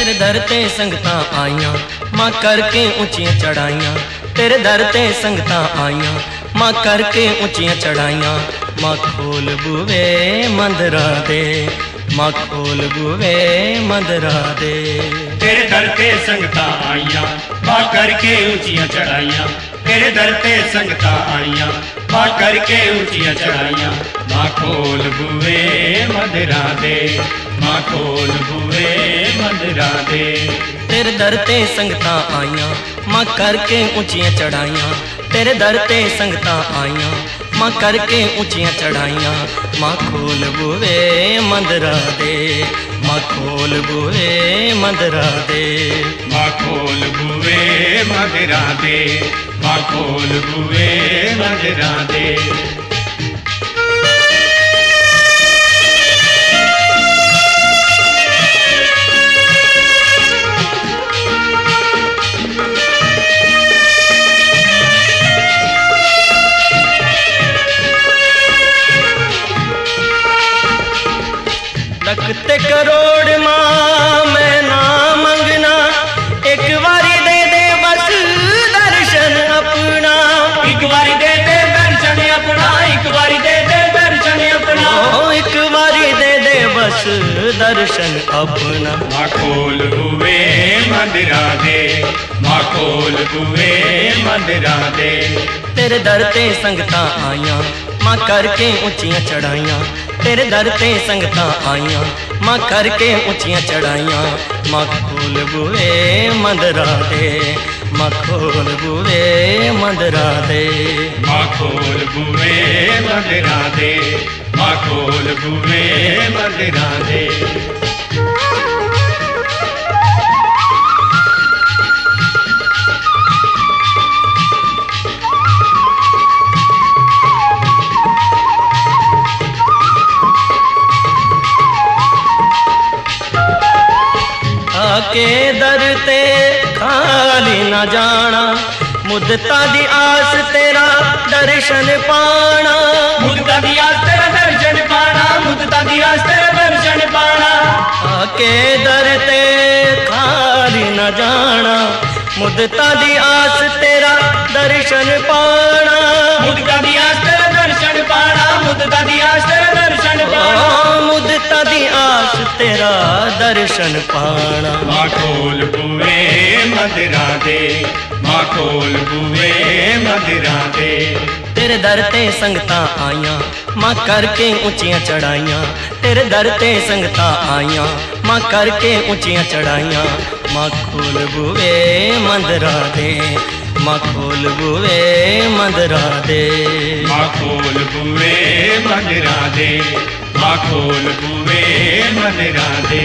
तेरे दर ते संगतां आईयां मां करके ऊंचियां चढ़ाइयां। तेरे दर ते संगतां आईयां मां करके ऊंचियां चढ़ाइयां। मां खोल बूवे मंदरा दे, मां खोल बूवे मंदरा दे। तेरे दर ते संगतां आईयां मां करके ऊंचियां चढ़ाइयां। तेरे दर ते संगतां आईयां मां करके ऊंचियां चढ़ाइयां। मां खोल बूवे मंदरा दे, मां खोल बूवे मंदरा दे। तेरे दर ते संगतां आईयां मां करके ऊंचियां चढ़ाइयां। तेरे दर ते संगतां आईयां मां करके ऊंचियां चढ़ाइयां। मां खोल बूवे मंदरा दे, मां खोल बूवे मंदरा दे। मां खोल बूवे मंदरा दे, मां खोल बूवे मंदरा दे। लखते करोड़ मां मैं ना मंगना, एक बारी दे दे बस दर्शन अपना। एक बारी दे दे दर्शन अपना, एक बारी दे दे दर्शन अपना। एक बारी दे दे बस दर्शन अपना। मां खोल बूवे मंदरा दे, मां खोल बूवे मंदरा दे। तेरे दर ते संगतां आईयां मां करके ऊंचियां चढ़ाइयां। तेरे दर ते संगतां आईयां मां करके ऊंचियां चढ़ाइयां। मां खोल बूवे मंदरा दे, मां खोल बूवे मंदरा दे। मां खोल बूवे मंदरा दे, मां खोल बूवे मंदरा दे। आके दर ते खाली ना जाना, मुद्दता दी आस तेरा दर्शन पाना। मुद्दता दी आस तेरा दर्शन पाना, मुद्दता दी आस तेरा दर्शन पाना। आके दर ते खाली ना जाना, मुद्दता दी आस तेरा दर्शन पाना। मुद्दता दी आस तेरा दर्शन पाना, मुद्दता दी आस तेरा दर्शन पाना। मुद्दता दी आस तेरा दर्शन पाना। मां खोल बूवे मंदरा दे, मां खोल बूवे मंदरा दे। तेरे दर ते संगतां आईयां मां करके ऊंचियां चढ़ाइयां। तेरे दर ते संगतां आईयां मां करके ऊंचियां चढ़ाइयां। मां खोल बूवे मंदरा दे, मां खोल बूवे मंदरा दे। मां खोल बूवे मंदरा दे, मां खोल बूवे मंदरा दे।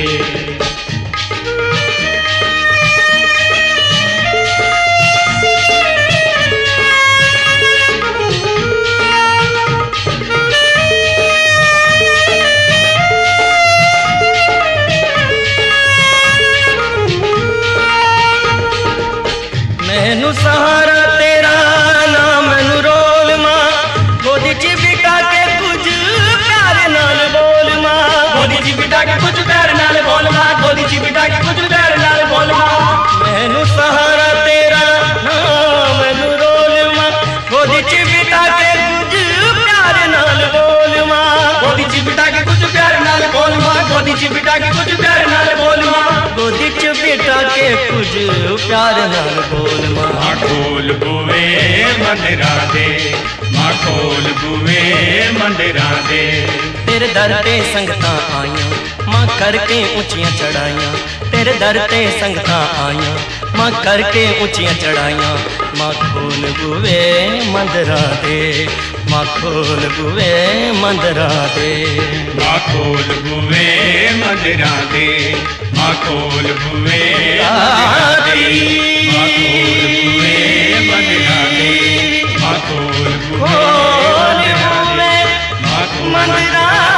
मैनू सहारा तेरा ना मैनू रोल मां, गोदी च बिठा के कुछ प्यार नाल बोल मां। गोदी च बिठा के कुछ प्यार नाल बोल मां, गोदी च बिठा के कुछ प्यार नाल बोल मां। मैनू सहारा तेरा ना मैनू रोल मां, गोदी च बिठा के कुछ प्यार नाल बोल मां। गोदी च बिठा के कुछ प्यार नाल बोल मां, गोदी च बिठा के कुछ प्यार नाल बोल मां। गोदी च बिठा के कुछ प्यार नाल बोल मां। मां खोल बूवे मंदरा दे, मां खोल बूवे मंदरा दे। तेरे दर ते संगतां आईयां मां करके ऊंचियां चढ़ाइयां। तेरे दर ते संगतां आईयां मां करके ऊंचियां चढ़ाइयां। मां खोल बूवे मंदरा दे, मां खोल बूवे मंदरा दे। मां खोल बूवे मंदरा दे, मां खोल बूवे मंदरा दे। मां खोल बूवे मंदरा दे, मां खोल बूवे मंदरा दे। मंदरा